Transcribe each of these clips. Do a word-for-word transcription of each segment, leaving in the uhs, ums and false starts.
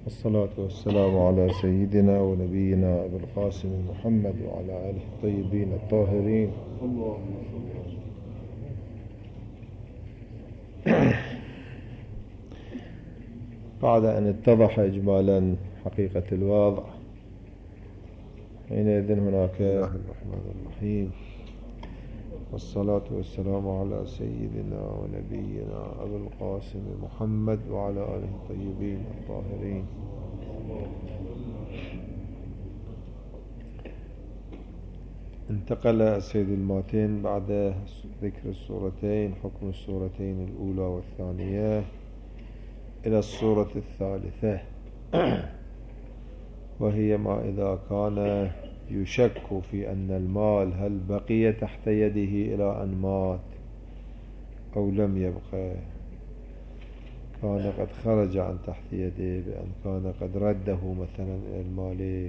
والصلاة والسلام على سيدنا ونبينا أبي القاسم محمد وعلى آله الطيبين الطاهرين. بعد أن اتضح إجمالا حقيقة الوضع، حينئذ هناك الله الرحمن الرحيم، والصلاة والسلام على سيدنا ونبينا أبي القاسم محمد وعلى آله الطيبين الطاهرين. انتقل السيد الماتين بعد ذكر السورتين، حكم السورتين الأولى والثانية، إلى السورة الثالثة، وهي ما إذا كان يشك في أن المال هل بقي تحت يده إلى أن مات أو لم يبقى، كان قد خرج عن تحت يده بأن كان قد رده مثلا إلى المالك.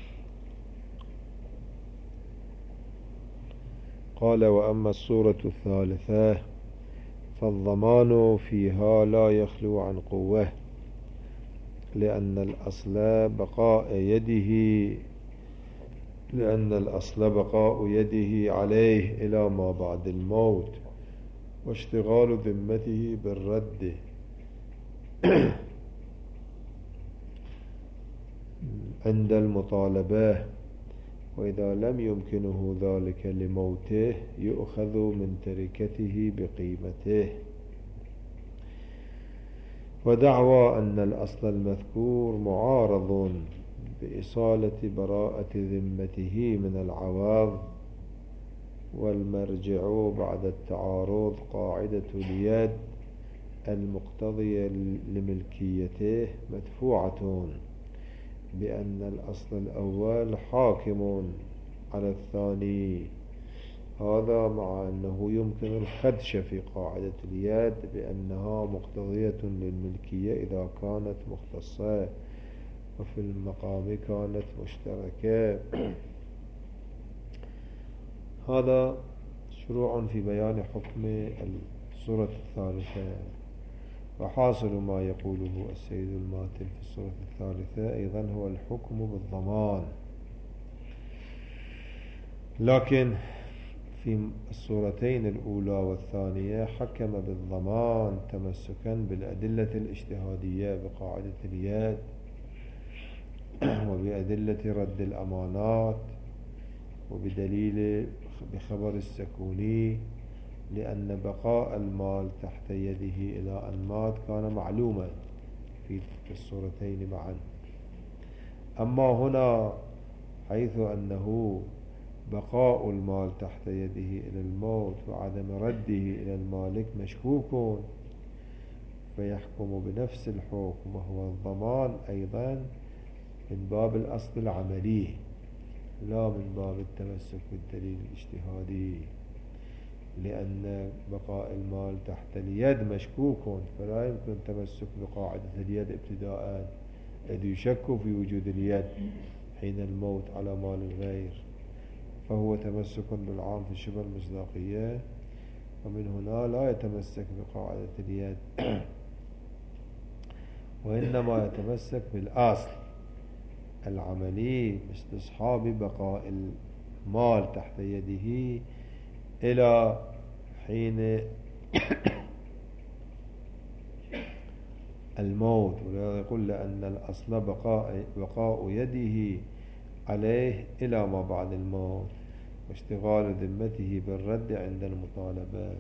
قال: وأما السورة الثالثة فالضمان فيها لا يخلو عن قوة، لأن الأصل بقاء يده لأن الأصل بقاء يده عليه إلى ما بعد الموت، واشتغال ذمته بالرد عند المطالبة، وإذا لم يمكنه ذلك لموته يؤخذ من تركته بقيمته. ودعوى أن الأصل المذكور معارض بإصالة براءة ذمته من العوض، والمرجع بعد التعارض قاعدة اليد المقتضية لملكيته مدفوعة بأن الأصل الأول حاكم على الثاني، هذا مع أنه يمكن الخدش في قاعدة اليد بأنها مقتضية للملكية إذا كانت مختصة، وفي المقام كانت مشتركة. هذا شروع في بيان حكم السورة الثالثة. وحاصل ما يقوله السيد الماتن في السورة الثالثة أيضا هو الحكم بالضمان، لكن في السورتين الأولى والثانية حكم بالضمان تمسكا بالأدلة الاجتهادية بقاعدة اليد وبأدلة رد الأمانات وبدليل بخبر السكوني، لأن بقاء المال تحت يده إلى أن مات كان معلوما في السورتين معا. أما هنا حيث أنه بقاء المال تحت يده إلى الموت وعدم رده إلى المالك مشكوك، فيحكم بنفس الحكم وهو الضمان أيضا من باب الأصل العملي لا من باب التمسك بالدليل الاجتهادي، لأن بقاء المال تحت اليد مشكوك، فلا يمكن التمسك بقاعدة اليد ابتداء، إذ يشك في وجود اليد حين الموت على مال الغير، فهو تمسك بالعام في شبه المصداقية، ومن هنا لا يتمسك بقاعدة اليد وإنما يتمسك بالأصل العملي باستصحاب بقاء المال تحت يده إلى حين الموت. ولذا يقول لأن الأصل بقاء, بقاء يده عليه إلى ما بعد الموت، واشتغال ذمته بالرد عند المطالبة،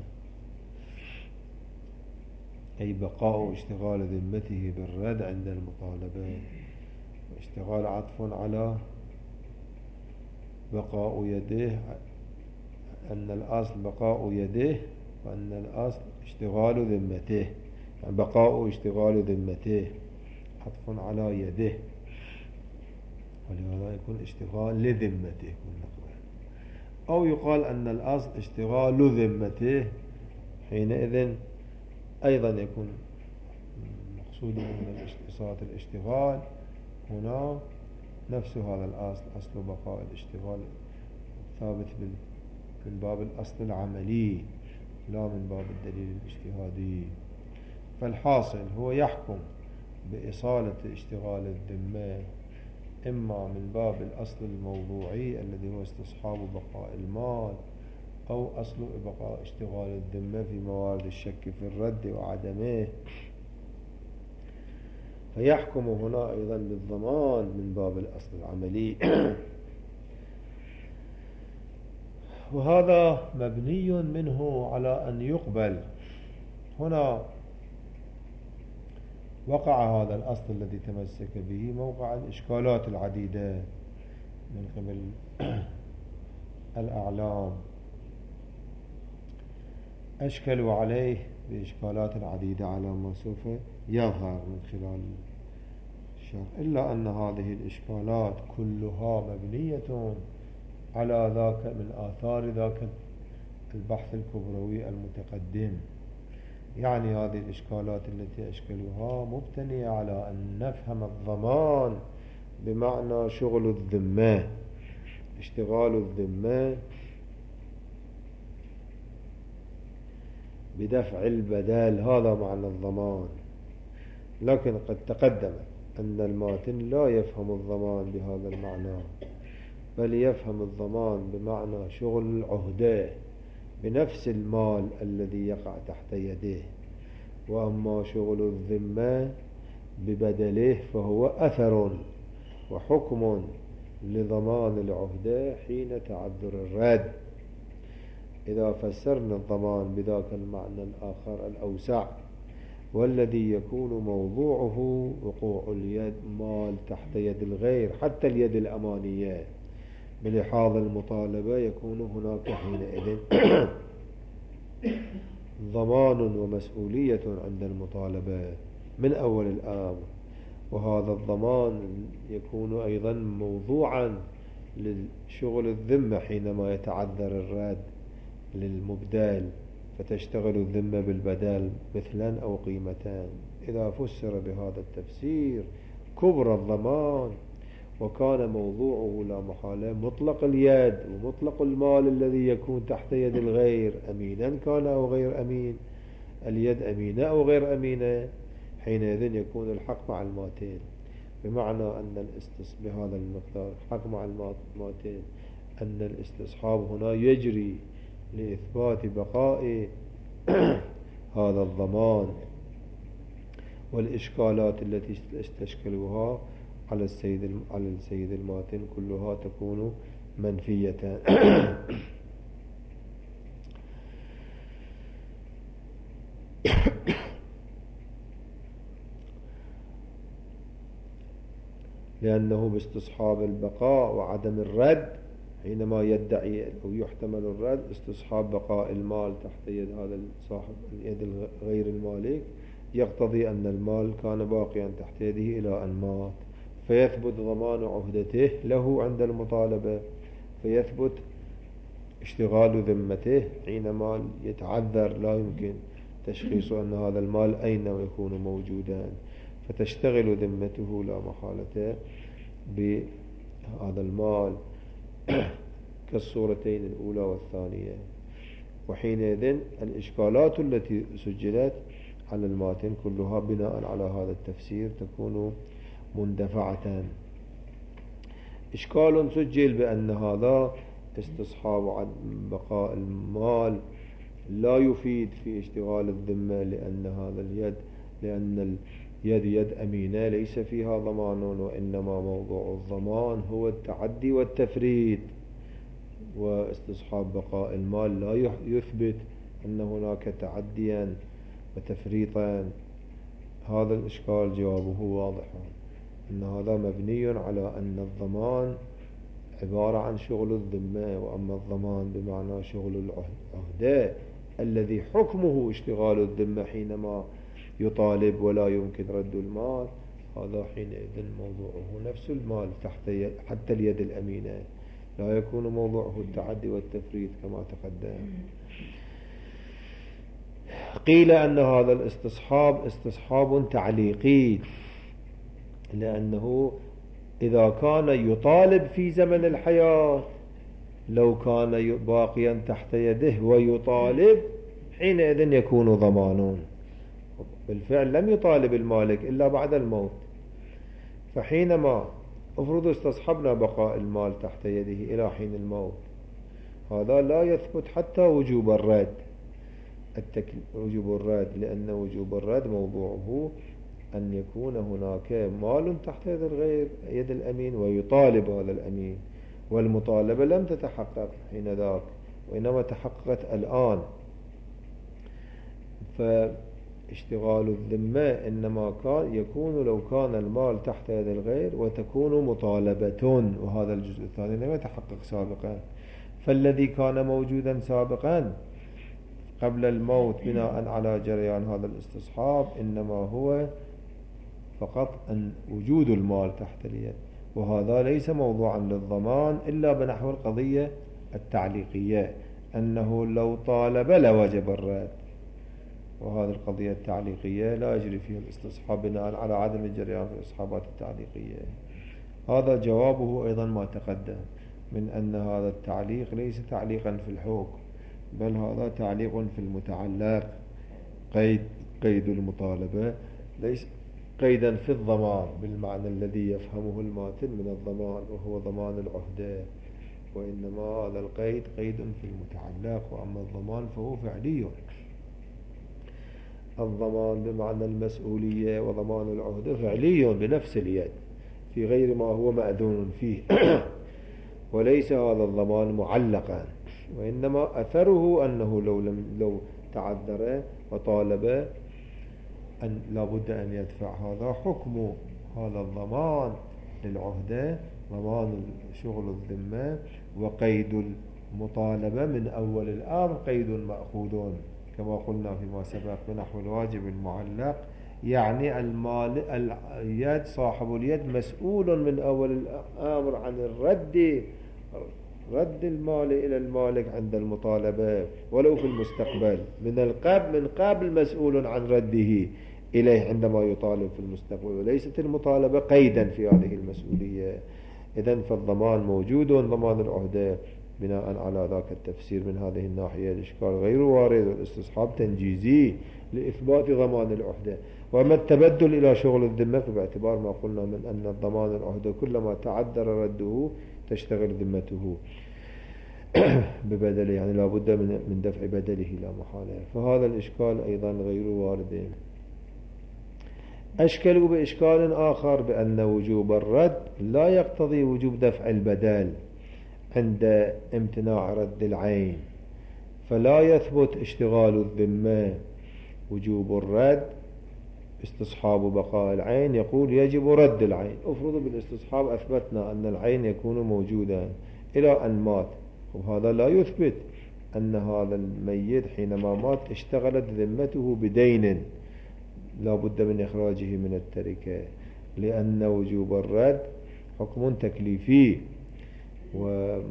أي بقاء اشتغال ذمته بالرد عند المطالبة. واشتغال عطف على بقاء يده، أن الأصل بقاء يده وأن الأصل اشتغال ذمته، يعني بقاء اشتغال ذمته عطف على يده، ولهذا يكون اشتغال لذمته، أو يقال أن الأصل اشتغال ذمته، حينئذ أيضا يكون مقصود من صفات الاشتغال هنا نفس هذا الأصل، أصل بقاء الاشتغال ثابت من باب الأصل العملي لا من باب الدليل الاجتهادي. فالحاصل هو يحكم بإصالة اشتغال الذمة إما من باب الأصل الموضوعي الذي هو استصحاب بقاء المال، أو أصل بقاء اشتغال الذمة في موارد الشك في الرد وعدمه، فيحكم هنا أيضا بالضمان من باب الأصل العملي. وهذا مبني منه على أن يقبل. هنا وقع هذا الأصل الذي تمسك به موقع الإشكالات العديدة من قبل الأعلام، أشكلوا عليه بإشكالات عديدة على ما سوف يظهر من خلال الشرح، إلا أن هذه الإشكالات كلها مبنية على ذاك من آثار ذاك البحث الكبروي المتقدم. يعني هذه الإشكالات التي أشكلوها مبتنية على أن نفهم الضمان بمعنى شغل الذمة، اشتغال الذمة بدفع البدل، هذا معنى الضمان. لكن قد تقدم أن الماتن لا يفهم الضمان بهذا المعنى، بل يفهم الضمان بمعنى شغل العهدة بنفس المال الذي يقع تحت يده. وأما شغل الذمة ببدله فهو أثر وحكم لضمان العهدة حين تعذر الرد. إذا فسرنا الضمان بذاك المعنى الآخر الأوسع، والذي يكون موضوعه وقوع اليد مال تحت يد الغير حتى اليد الأمانية بلحاظ المطالبة، يكون هناك حينئذ ضمان ومسؤولية عند المطالبة من أول الأمر. وهذا الضمان يكون أيضا موضوعا لشغل الذمة حينما يتعذر الرد للمبدل، فتشتغل الذمة بالبدل مثلا أو قيمتان. إذا فسر بهذا التفسير كبر الضمان، وكان موضوعه لا محالة مطلق اليد ومطلق المال الذي يكون تحت يد الغير، أمينا كان أو غير أمين، اليد أمينة أو غير أمينة، حينئذ يكون الحق مع الماتين، بمعنى أن الاستص بهذا المقدار حق مع الماتين، أن الاستصحاب هنا يجري لإثبات بقاء هذا الضمان. والإشكالات التي استشكلوها على السيد على السيد الماتن كلها تكون منفية. لأنه باستصحاب البقاء وعدم الرد، حينما يدعي أو يحتمل الرد استصحاب بقاء المال تحت يد هذا صاحب اليد غير المالك، يقتضي أن المال كان باقيا تحت يده إلى أن مات، فيثبت ضمان عهدته له عند المطالبة، فيثبت اشتغال ذمته حينما يتعذر لا يمكن تشخيص أن هذا المال أين يكون موجودا، فتشتغل ذمته لا محالة بهذا المال كالصورتين الأولى والثانية. وحينئذ الإشكالات التي سجلت على الماتن كلها بناء على هذا التفسير تكون مندفعة. إشكال سجل بأن هذا استصحاب بقاء المال لا يفيد في اشتغال الذمة، لأن هذا اليد لأن اليد يد أمينة ليس فيها ضمان، وإنما موضوع الضمان هو التعدي والتفريط، واستصحاب بقاء المال لا يثبت أن هناك تعديا وتفريطا. هذا الإشكال جوابه واضح، أن هذا مبني على أن الضمان عبارة عن شغل الذمة، وأما الضمان بمعنى شغل العهدة الذي حكمه اشتغال الذمة حينما يطالب ولا يمكن رد المال، هذا حينئذ موضوعه نفس المال تحت يد حتى اليد الأمينة، لا يكون موضوعه التعدي والتفريط كما تقدم. قيل أن هذا الاستصحاب استصحاب تعليقي، لأنه إذا كان يطالب في زمن الحياة لو كان باقيا تحت يده ويطالب حينئذ يكون ضمانون، بالفعل لم يطالب المالك إلا بعد الموت. فحينما افرض استصحبنا بقاء المال تحت يده إلى حين الموت، هذا لا يثبت حتى وجوب الرد التك... وجوب الرد، لأن وجوب الرد موضوعه أن يكون هناك مال تحت يد الغير يد الأمين ويطالب هذا الأمين، والمطالبة لم تتحقق حين ذاك وإنما تحققت الآن. فاشتغال الذمة إنما كان يكون لو كان المال تحت يد الغير وتكون مطالبة، وهذا الجزء الثاني لم يتحقق سابقا. فالذي كان موجودا سابقا قبل الموت بناء على جريان هذا الاستصحاب إنما هو فقط أن وجود المال تحت اليد، وهذا ليس موضوعا للضمان إلا بنحو القضية التعليقية، أنه لو طالب لوجب الرد، وهذه القضية التعليقية لا يجري فيها الاستصحاب بناء على عدم الجريان في الإسحابات التعليقية. هذا جوابه أيضا ما تقدم من أن هذا التعليق ليس تعليقا في الحكم، بل هذا تعليق في المتعلق. قيد قيد المطالبة ليس قيدا في الضمان بالمعنى الذي يفهمه الماتن من الضمان وهو ضمان العهدة، وإنما هذا القيد قيد في المتعلق، وأما الضمان فهو فعلي. الضمان بمعنى المسؤولية وضمان العهدة فعلي بنفس اليد في غير ما هو مأذون فيه وليس هذا الضمان معلقا، وإنما أثره أنه لو لم لو تعذر وطالب أن لابد أن يدفع. هذا حكم هذا الضمان للعهدة، ضمان شغل الذمة، وقيد المطالبة من أول الأمر قيد مأخوذ كما قلنا فيما سبق بنحو الواجب المعلق، يعني المال اليد صاحب اليد مسؤول من أول الأمر عن الرد رد المال إلى المالك عند المطالبة ولو في المستقبل، من القبل من قبل مسؤول عن رده إليه عندما يطالب في المستقبل، وليست المطالبة قيدا في هذه المسؤولية. إذن فالضمان موجود ضمان العهدة بناء على ذاك التفسير. من هذه الناحية الإشكال غير وارد، والاستصحاب تنجيزي لإثبات ضمان العهدة. وأما التبدل إلى شغل الذمة فباعتبار ما قلنا من أن الضمان العهدة كلما تعذر رده تشتغل ذمته ببدله، يعني لا بد من دفع بدله لا محالة. فهذا الإشكال أيضا غير وارد. أشكلوا بإشكال آخر بأن وجوب الرد لا يقتضي وجوب دفع البدل عند امتناع رد العين، فلا يثبت اشتغال الذمة وجوب الرد استصحاب بقاء العين. يقول يجب رد العين. افرض بالاستصحاب أثبتنا أن العين يكون موجودا إلى أن مات، وهذا لا يثبت أن هذا الميت حينما مات اشتغلت ذمته بدين لا بد من إخراجه من التركة، لأن وجوب الرد حكم تكليفي، والحكم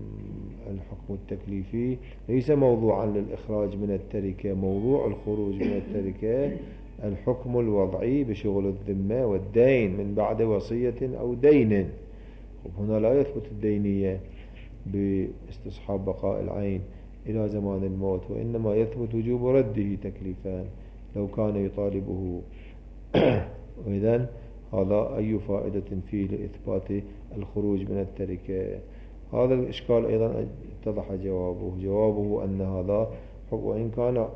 التكليفي ليس موضوعا للإخراج من التركة. موضوع الخروج من التركة الحكم الوضعي بشغل الذمة والدين من بعد وصية أو دين. هنا لا يثبت الدينية باستصحاب بقاء العين إلى زمان الموت، وإنما يثبت وجوب رده تكليفان لو كان يطالبه. وإذن هذا أي فائدة فيه لإثبات الخروج من التركة؟ هذا الإشكال أيضا اتضح جوابه. جوابه أن هذا وإن كان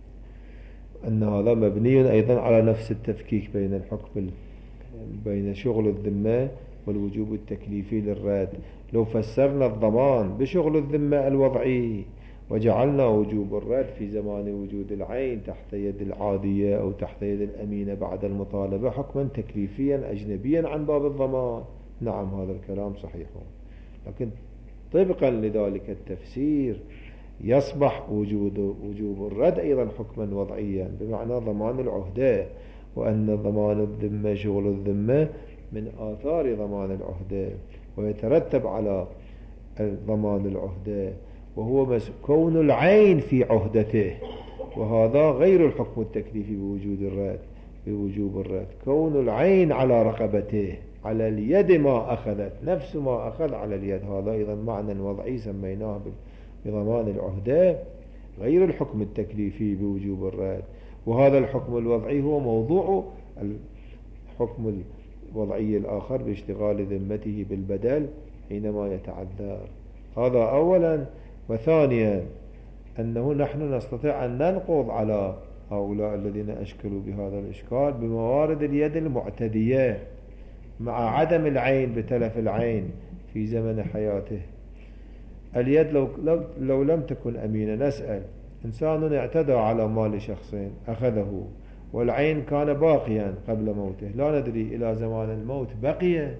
أن هذا مبني أيضا على نفس التفكيك بين الحكم بين شغل الذمة والوجوب التكليفي للرد. لو فسرنا الضمان بشغل الذمة الوضعي وجعلنا وجوب الرد في زمان وجود العين تحت يد العادية أو تحت يد الأمينة بعد المطالبة حكما تكليفيا أجنبيا عن باب الضمان، نعم هذا الكلام صحيح، لكن طبقا لذلك التفسير يصبح وجود وجوب الرد أيضا حكما وضعيا بمعنى ضمان العهدة، وأن ضمان الذمة شغل الذمة من آثار ضمان العهدة، ويترتب على ضمان العهدة وهو كون العين في عهدته، وهذا غير الحكم التكليفي بوجود الرد بوجوب الرد. كون العين على رقبته على اليد ما أخذت نفس ما أخذ على اليد، هذا أيضا معنى وضعي سميناه بضمان العهدة غير الحكم التكليفي بوجوب الرد. وهذا الحكم الوضعي هو موضوع الحكم الوضعي الآخر باشتغال ذمته بالبدل حينما يتعذر. هذا أولا. وثانيا أنه نحن نستطيع أن ننقض على هؤلاء الذين أشكلوا بهذا الإشكال بموارد اليد المعتدية مع عدم العين بتلف العين في زمن حياته. اليد لو, لو, لو لم تكن أمينة، نسأل إنسان اعتدى على مال شخصين أخذه والعين كان باقيا قبل موته، لا ندري إلى زمان الموت بقي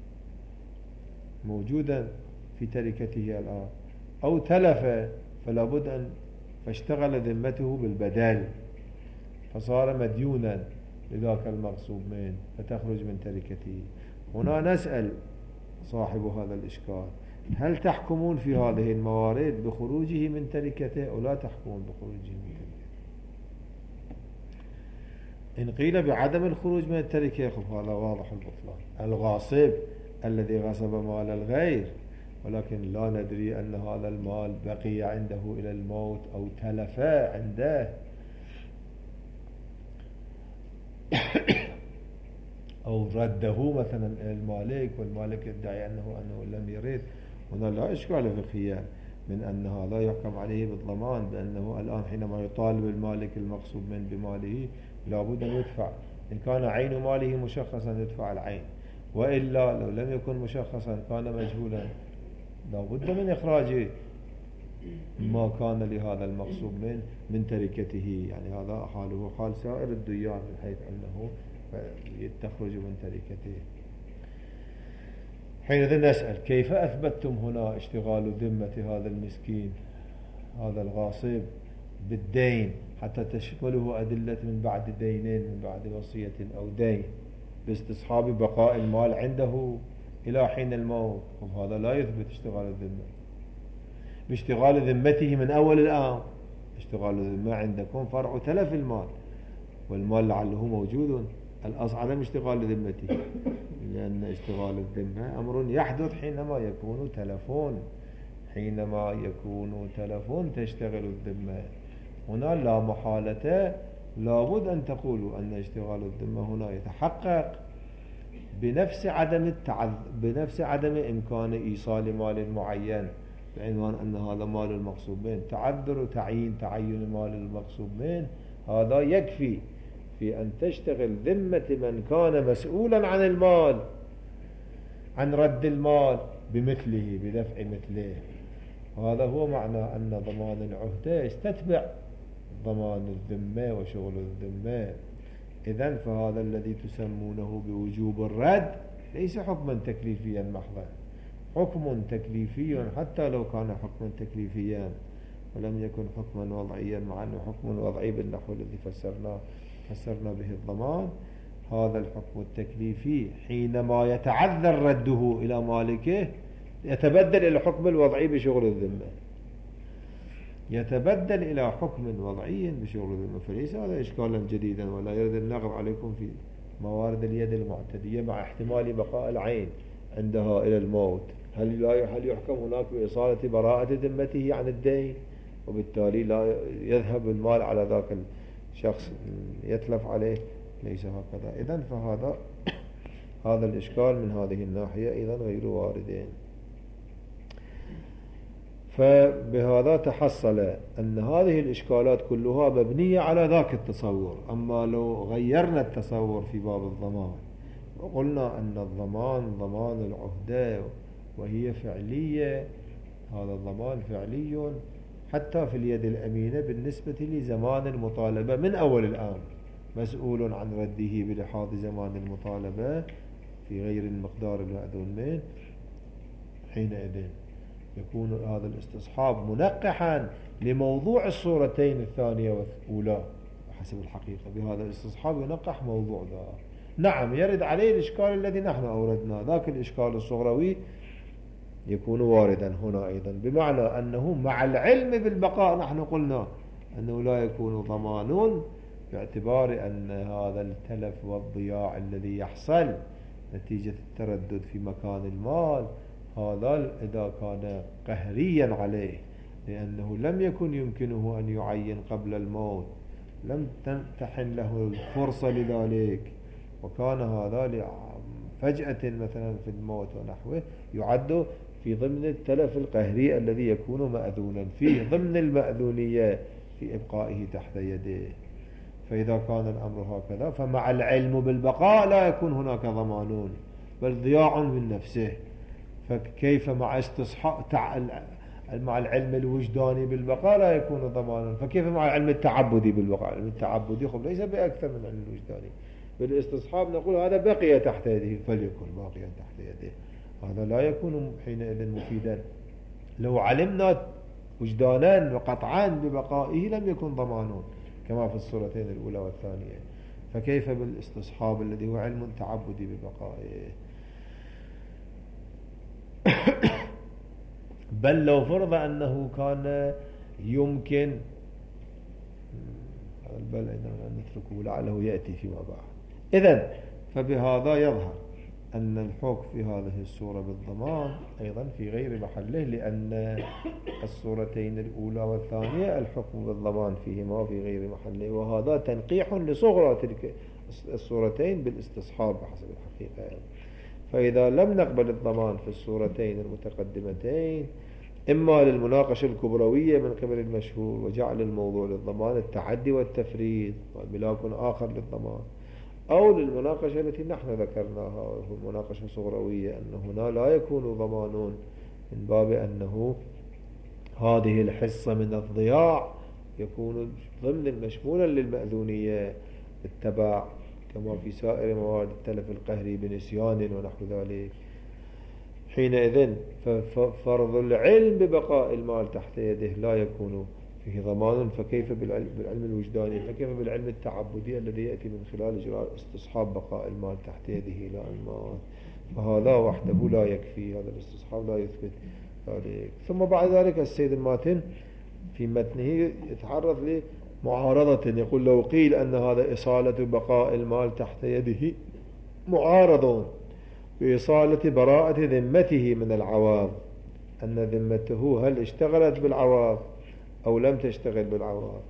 موجودا في تركته الآن أو تلف، فلا بد أن فاشتغل ذمته بالبدل فصار مديونا لذاك المغصوب منه فتخرج من تركته. هنا نسأل صاحب هذا الإشكال: هل تحكمون في هذه الموارد بخروجه من تركته أو لا تحكمون بخروجه من تركته؟ إن قيل بعدم الخروج من التركة هذا واضح البطلان، الغاصب الذي غصب مال الغير، ولكن لا ندري أن هذا المال بقي عنده إلى الموت أو تلف عنده أو رده مثلا إلى المالك والمالك يدعي أنه أنه لم يرد. هنا لا إشكال فقهيا من أن هذا يحكم عليه بالضمان، بأنه الآن حينما يطالب المالك المغصوب من بماله لابد أن يدفع. إن كان عين ماله مشخصا يدفع العين، وإلا لو لم يكن مشخصا كان مجهولا لابد من إخراج ما كان لهذا المغصوب من من تركته. يعني هذا حاله حال سائر الديان من حيث أنه يتخرج من تركته. حينئذ نسأل: كيف أثبتتم هنا اشتغال ذمة هذا المسكين هذا الغاصب بالدين حتى تشمله أدلة من بعد دينين، من بعد وصية أو دين، باستصحاب بقاء المال عنده إلى حين الموت؟ وهذا لا يثبت اشتغال الذمة باشتغال ذمته من أول الآن. اشتغال الذمة عندكم فرع تلف المال، والمال لعله موجود، الأصل عدم اشتغال ذمته، لأن اشتغال الذمة أمر يحدث حينما يكون تلفون، حينما يكون تلفون تشتغل الذمة. هنا لا محالة لابد أن تقولوا أن اشتغال الذمة هنا يتحقق بنفس عدم التعذ... بنفس عدم إمكان إيصال مال معين بعنوان أن هذا مال المغصوب منه. تعذر تعيين تعين مال المغصوب منه هذا يكفي في أن تشتغل ذمة من كان مسؤولا عن المال عن رد المال بمثله بدفع مثله. وهذا هو معنى أن ضمان العهدة يستتبع ضمان الذمة وشغل الذمة. إذن فهذا الذي تسمونه بوجوب الرد ليس حكما تكليفيا محضا، حكم تكليفي حتى لو كان حكما تكليفيا ولم يكن حكما وضعيا، مع أنه حكم وضعي بالنحو الذي فسرنا فسرنا به الضمان. هذا الحكم التكليفي حينما يتعذر رده إلى مالكه يتبدل إلى الحكم الوضعي بشغل الذمة، يتبدل إلى حكم وضعي بشغل الذمة. فليس هذا إشكالا جديدا، ولا يرد النقض عليكم في موارد اليد المعتدية مع احتمال بقاء العين عندها إلى الموت. هل لا هل يحكم هناك بإصالة براءة ذمته عن الدين، وبالتالي لا يذهب المال على ذاك الشخص يتلف عليه؟ ليس هكذا. إذن فهذا هذا الإشكال من هذه الناحية إذن غير واردين. فبهذا تحصل أن هذه الإشكالات كلها مبنية على ذاك التصور. أما لو غيرنا التصور في باب الضمان وقلنا أن الضمان ضمان العهدة وهي فعلية، هذا الضمان فعلي حتى في اليد الأمينة بالنسبة لزمان المطالبة من أول الآن، مسؤول عن رده بلحاظ زمان المطالبة في غير المقدار المأذون منه. حينئذ يكون هذا الاستصحاب منقحا لموضوع الصورتين الثانية والأولى حسب الحقيقة. بهذا الاستصحاب ينقح موضوع ذا. نعم يرد عليه الإشكال الذي نحن أوردنا، ذاك الإشكال الصغروي يكون واردا هنا أيضا، بمعنى أنه مع العلم بالبقاء نحن قلنا أنه لا يكون ضمان باعتبار أن هذا التلف والضياع الذي يحصل نتيجة التردد في مكان المال هذا إذا كان قهريا عليه، لأنه لم يكن يمكنه أن يعين قبل الموت لم تمتحن له الفرصة لذلك، وكان هذا فجأة مثلا في الموت ونحوه يعد في ضمن التلف القهري الذي يكون مأذونا فيه ضمن المأذونية في إبقائه تحت يده. فإذا كان الأمر هكذا فمع العلم بالبقاء لا يكون هناك ضمان بل ضياع من نفسه. فكيف مع استصحاب مع العلم الوجداني بالبقاء لا يكون ضمانا، فكيف مع العلم التعبدي بالبقاء؟ العلم التعبدي خب ليس بأكثر من العلم الوجداني. بالاستصحاب نقول هذا بقي تحت يده فليكن باقيا تحت يده، هذا لا يكون حينئذ مفيدا. لو علمنا وجدانا وقطعا ببقائه لم يكن ضمان كما في الصورتين الأولى والثانية، فكيف بالاستصحاب الذي هو علم تعبدي ببقائه؟ بل لو فرض أنه كان يمكن، بل نتركه لعله يأتي فيما بعد. إذن فبهذا يظهر أن الحكم في هذه الصورة بالضمان أيضا في غير محله، لأن الصورتين الأولى والثانية الحكم بالضمان فيهما في غير محله، وهذا تنقيح لصغرى تلك الصورتين بالاستصحاب بحسب الحقيقة. فإذا لم نقبل الضمان في الصورتين المتقدمتين إما للمناقشة الكبروية من قبل المشهور وجعل الموضوع للضمان التعدي والتفريط وملاك آخر للضمان، أو للمناقشة التي نحن ذكرناها وهو مناقشة صغروية أن هنا لا يكون ضمان من باب أنه هذه الحصة من الضياع يكون ضمن المشمولة للمأذونية التبع كما في سائر موارد التلف القهري بنسيان ونحو ذلك. حينئذ ففرض العلم ببقاء المال تحت يده لا يكون فيه ضمان، فكيف بالعلم الوجداني؟ فكيف بالعلم التعبدي الذي يأتي من خلال إجراء استصحاب بقاء المال تحت يده إلى المال؟ فهذا وحده لا يكفي، هذا الاستصحاب لا يثبت ذلك. ثم بعد ذلك السيد الماتن في متنه يتعرض لمعارضة، يقول لو قيل أن هذا إصالة بقاء المال تحت يده معارض بإصالة براءة ذمته من العواض، أن ذمته هل اشتغلت بالعواض أو لم تشتغل بالعواض؟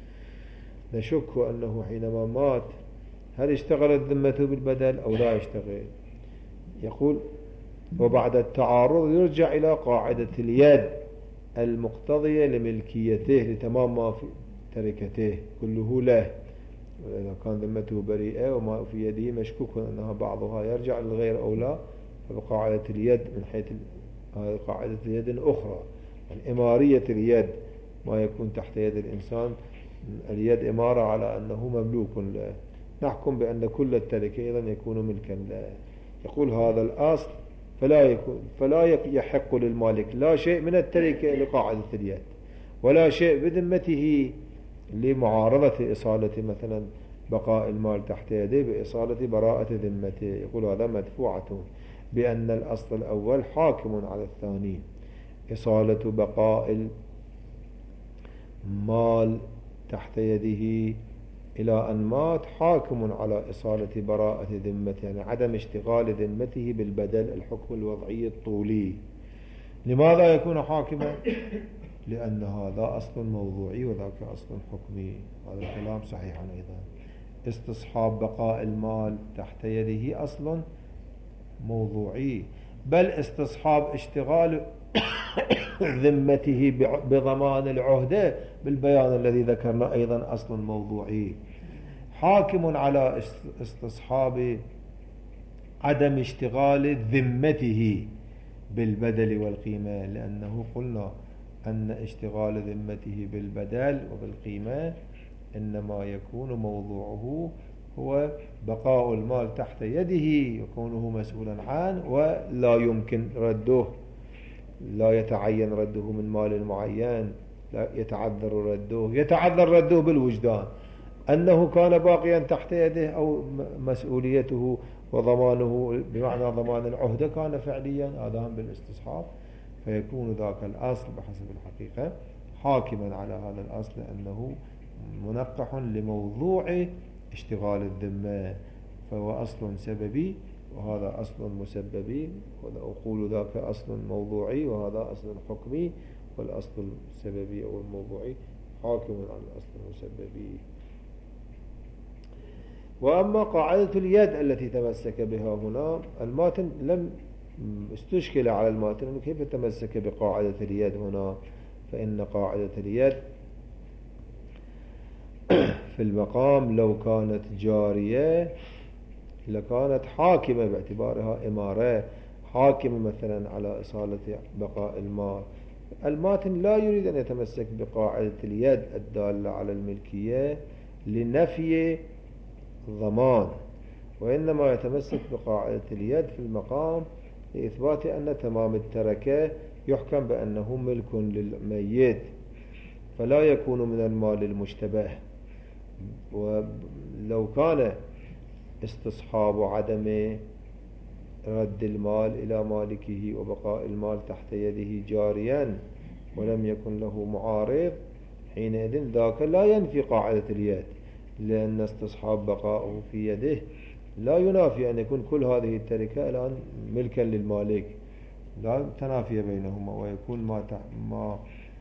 نشك أنه حينما مات هل اشتغلت ذمته بالبدل أو لا يشتغل؟ يقول وبعد التعارض يرجع إلى قاعدة اليد المقتضية لملكيته لتمام ما في تركته كله له، وإذا كان ذمته بريئة وما في يده مشكوك أنها بعضها يرجع للغير أو لا، فبقاعدة اليد من حيث هذه قاعدة اليد أخرى، يعني إمارية اليد ما يكون تحت يد الإنسان اليد إمارة على أنه مملوك له، نحكم بأن كل التركة أيضا يكون ملكا له. يقول هذا الأصل فلا يكون فلا يحق للمالك لا شيء من التركة لقاعدة اليد ولا شيء بذمته لمعارضة إصالة مثلا بقاء المال تحت يده بإصالة براءة ذمته. يقول هذا مدفوعة بأن الأصل الأول حاكم على الثاني، إصالة بقاء المال تحت يده إلى أن مات حاكم على إصالة براءة ذمته، يعني عدم اشتغال ذمته بالبدل الحكم الوضعي الطولي. لماذا يكون حاكما؟ لأن هذا أصل موضوعي وذاك أصل حكمي. هذا الكلام صحيح أيضا. استصحاب بقاء المال تحت يده أصل موضوعي، بل استصحاب اشتغال ذمته بضمان العهدة بالبيان الذي ذكرنا أيضا أصل موضوعي. حاكم على استصحاب عدم اشتغال ذمته بالبدل والقيمة، لأنه قلنا أن اشتغال ذمته بالبدل وبالقيمة إنما يكون موضوعه هو بقاء المال تحت يده يكونه مسؤولا عنه ولا يمكن رده، لا يتعين رده من مال معين، لا يتعذر رده، يتعذر رده بالوجدان أنه كان باقيا تحت يده أو مسؤوليته وضمانه بمعنى ضمان العهدة كان فعليا، هذا هم بالاستصحاب، فيكون ذاك الأصل بحسب الحقيقة حاكما على هذا الأصل أنه منقح لموضوع اشتغال الذمة، فهو أصل سببي وهذا أصل مسببي، وأقول ذاك أصل موضوعي وهذا أصل حكمي، والأصل السببي أو الموضوعي حاكم على الأصل المسببي. وأما قاعدة اليد التي تمسك بها هنا الماتن لم استشكل على الماتن كيف تمسك بقاعدة اليد هنا، فإن قاعدة اليد في المقام لو كانت جارية لكانت حاكمة باعتبارها إمارة، حاكمة مثلا على إصالة بقاء المال. الماتن لا يريد أن يتمسك بقاعدة اليد الدالة على الملكية لنفي ضمان، وإنما يتمسك بقاعدة اليد في المقام لإثبات أن تمام التركة يحكم بأنه ملك للميت فلا يكون من المال المشتبه. ولو كان استصحاب عدم رد المال إلى مالكه وبقاء المال تحت يده جاريا ولم يكن له معارض، حينئذ ذاك لا ينفي قاعدة اليد، لأن استصحاب بقاؤه في يده لا ينافي أن يكون كل هذه التركة الآن ملكا للمالك، لا تنافي بينهما، ويكون ما ما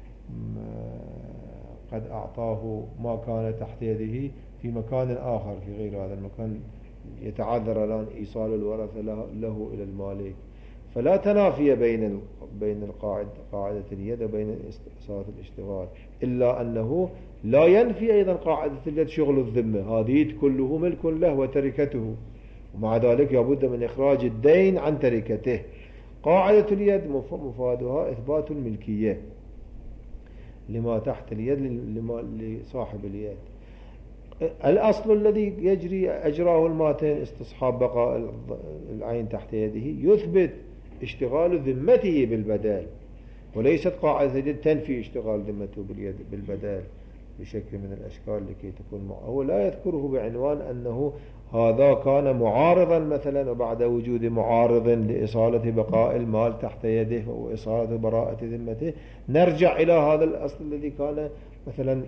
قد أعطاه ما كان تحت يده في مكان آخر في غير هذا المكان يتعذر الآن إيصال الورثة له إلى المالك، فلا تنافي بين بين القاعدة قاعدة اليد وبين صلاة الاشتغال، إلا أنه لا ينفي أيضا قاعدة اليد شغل الذمة، هذه كله ملك له وتركته، ومع ذلك لابد من إخراج الدين عن تركته. قاعدة اليد مفادها إثبات الملكية لما تحت اليد لصاحب اليد. الأصل الذي يجري أجراه الماتن استصحاب بقاء العين تحت يده يثبت اشتغال ذمته بالبدال، وليست قاعدة اليد تنفي اشتغال ذمته باليد بالبدال بشكل من الأشكال لكي تكون معه. هو لا يذكره بعنوان أنه هذا كان معارضا مثلا وبعد وجود معارض لإصالة بقاء المال تحت يده وإصالة براءة ذمته نرجع إلى هذا الأصل الذي كان مثلا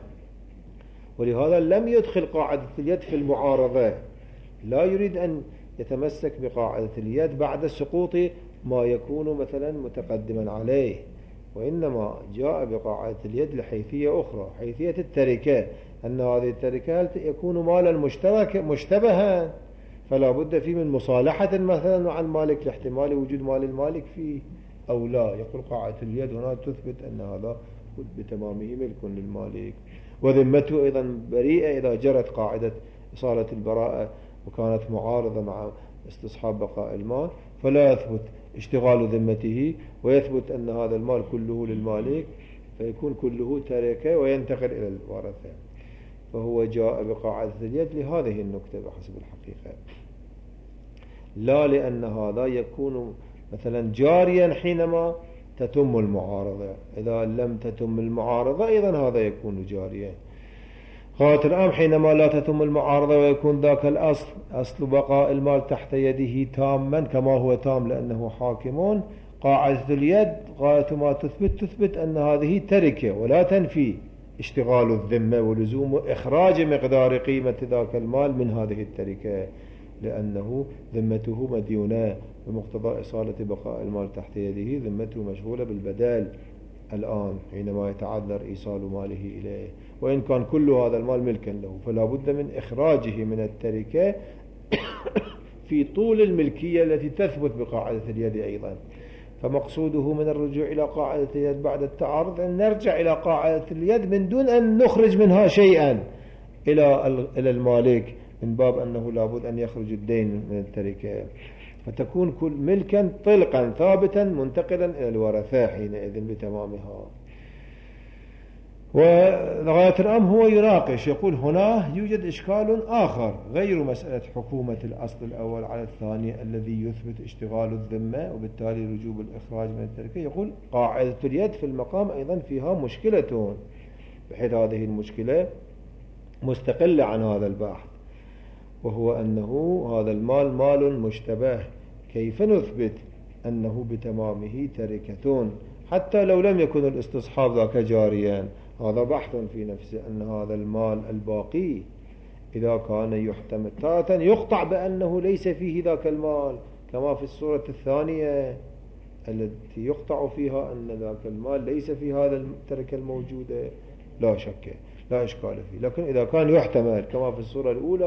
ولهذا لم يدخل قاعدة اليد في المعارضة، لا يريد أن يتمسك بقاعدة اليد بعد سقوط ما يكون مثلا متقدما عليه، وإنما جاء بقاعدة اليد لحيثية أخرى، حيثية التركة، أن هذه التركة يكون مالا مشترك مشتبها فلا بد فيه من مصالحة مثلا مع المالك لاحتمال وجود مال المالك فيه أو لا. يقول قاعدة اليد هنا تثبت أن هذا بتمامه ملك للمالك، وذمته أيضا بريئة إذا جرت قاعدة إصالة البراءة وكانت معارضة مع استصحاب بقاء المال، فلا يثبت اشتغال ذمته ويثبت أن هذا المال كله للمالك فيكون كله تركة وينتقل إلى الورثة. فهو جاء بقاعدة اليد لهذه النكتة بحسب الحقيقة، لا لأن هذا يكون مثلا جاريا حينما تتم المعارضة، إذا لم تتم المعارضة أيضا هذا يكون جاريا. غاية الأمر حينما لا تتم المعارضة ويكون ذاك الأصل أصل بقاء المال تحت يده تاما كما هو تام لأنه حاكمون، قاعدة اليد غاية ما تثبت تثبت أن هذه تركة ولا تنفي اشتغال الذمة ولزوم إخراج مقدار قيمة ذاك المال من هذه التركة، لأنه ذمته مديونة بمقتضى إصالة بقاء المال تحت يده، ذمته مشغولة بالبدال الآن حينما يتعذر إيصال ماله إليه، وإن كان كل هذا المال ملكا له فلا بد من إخراجه من التركة في طول الملكية التي تثبت بقاعدة اليد أيضا. فمقصوده من الرجوع إلى قاعدة اليد بعد التعارض أن نرجع إلى قاعدة اليد من دون أن نخرج منها شيئا إلى إلى المالك، من باب أنه لابد أن يخرج الدين من التركة، فتكون كل ملكا طلقا ثابتا منتقلا إلى الورثة حينئذ بتمامها. وغاية الأمر هو يناقش يقول هنا يوجد إشكال آخر غير مسألة حكومة الأصل الأول على الثاني الذي يثبت اشتغال الذمة وبالتالي وجوب الإخراج من التركة. يقول قاعدة اليد في المقام أيضا فيها مشكلة، بحيث هذه المشكلة مستقلة عن هذا البحث، وهو أنه هذا المال مال مشتبه، كيف نثبت أنه بتمامه تركة حتى لو لم يكن الاستصحاب ذاك جاريا؟ هذا بحث في نفسه، أن هذا المال الباقي إذا كان يحتمل تارة يقطع بأنه ليس فيه ذاك المال كما في الصورة الثانية التي يقطع فيها أن ذاك المال ليس في هذا التركة الموجودة، لا شك لا إشكال فيه. لكن إذا كان يحتمل كما في الصورة الأولى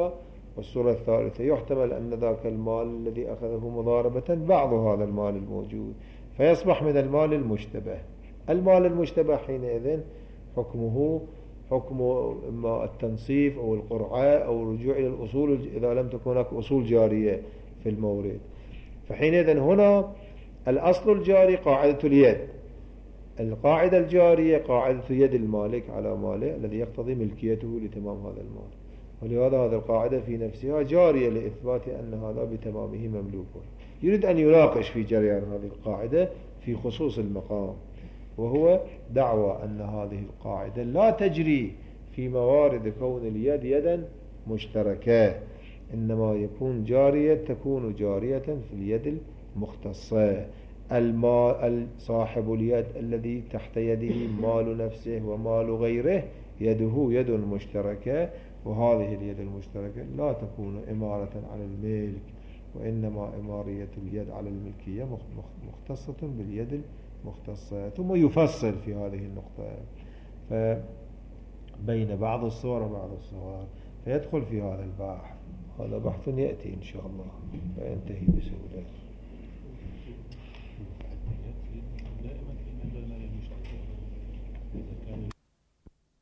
والصورة الثالثة يحتمل أن ذاك المال الذي أخذه مضاربة بعض هذا المال الموجود، فيصبح من المال المشتبه. المال المشتبه حينئذ حكمه حكم إما التنصيف أو القرعة أو الرجوع إلى الأصول إذا لم تكن هناك أصول جارية في المورد. فحينئذ هنا الأصل الجاري قاعدة اليد، القاعدة الجارية قاعدة يد المالك على ماله الذي يقتضي ملكيته لتمام هذا المال، ولهذا هذه القاعدة في نفسها جارية لإثبات أن هذا بتمامه مملوك. يريد أن يناقش في جريان هذه القاعدة في خصوص المقام، وهو دعوى أن هذه القاعدة لا تجري في موارد كون اليد يدا مشتركة، إنما يكون جارية تكون جارية في اليد المختصة. المال صاحب اليد الذي تحت يده مال نفسه ومال غيره يده يد مشتركة، وهذه اليد المشتركة لا تكون إمارة على الملك، وإنما إمارية اليد على الملكية مختصة باليد المختصة. ثم يفصل في هذه النقطة فبين بعض الصور وبعض الصور، فيدخل في هذا البحث. هذا بحث يأتي إن شاء الله فينتهي بسهولة.